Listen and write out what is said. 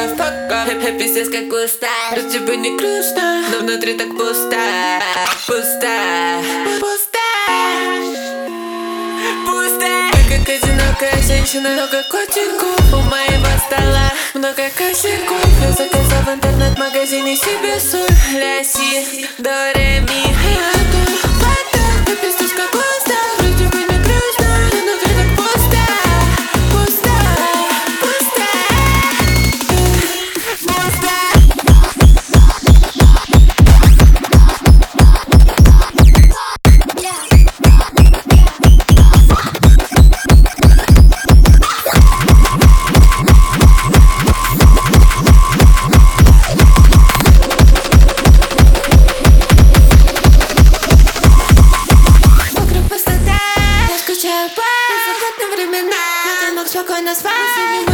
Пиздец как густо, без тебя не грустно, но внутри так пусто. Ты как одинокая женщина, много котиков у моего стола, много косяков. Я заказал в интернет-магазине себе соль, ля, си, до, ре, ми, фа, пиздец как густо, без тебя не грустно, но внутри так пусто. Спокойно спать.